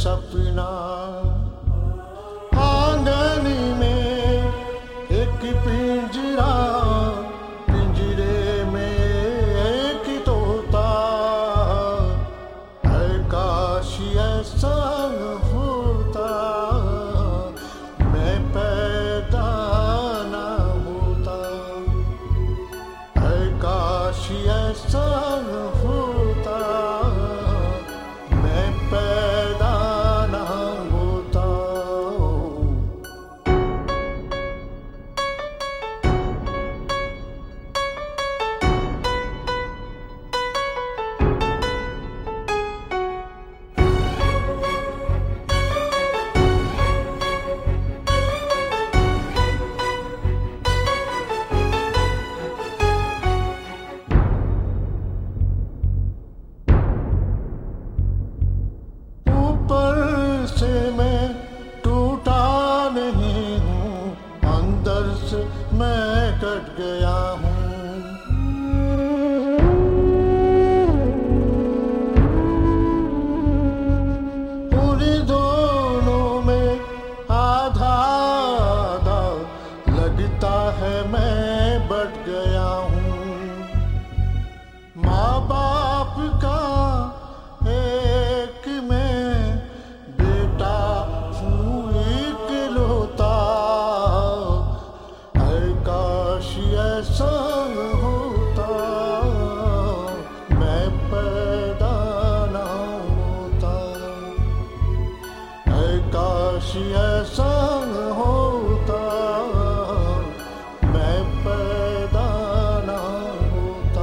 सपना। आंगन में एक पिंजरा, पिंजरे में एक तोता। काश ऐसा होता मैं पैदा ना होता। काश ऐसा होता मैं पैदा ना होता। से मैं टूटा नहीं हूँ, अंदर से मैं कट गया हूँ। पूरी दोनों में आधा आधा लगता है मैं बट गया हूँ। माँ बाप का एक मैं ऐसा होता मैं पैदा ना होता। काश ऐसा होता मैं पैदा ना होता।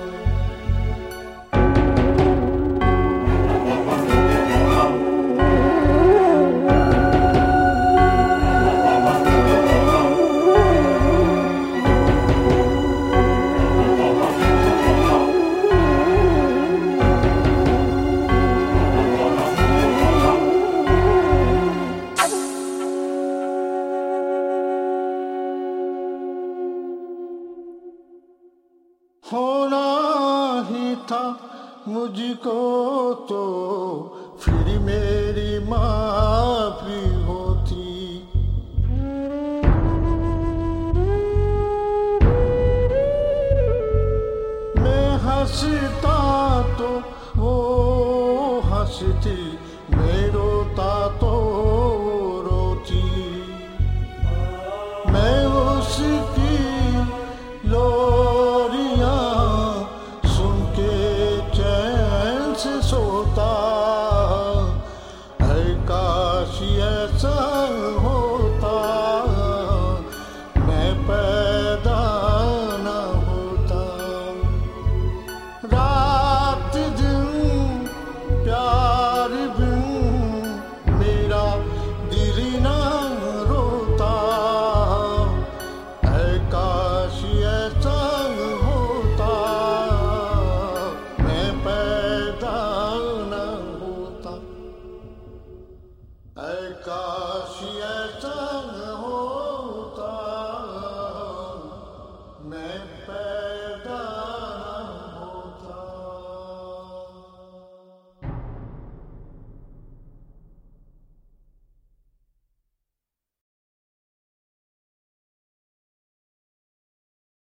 होना ही था मुझको तो फिर मेरी माफी होती। मैं हंसता तो वो हंसती, मैं रोता तो वो रोती। मैं उसकी सोता। काश ऐसा होता मैं पैदा ना होता। रात दिन प्यार बिन मेरा दिल ना रोता। काश ऐसा होता मैं पैदा ना होता। काश ऐसा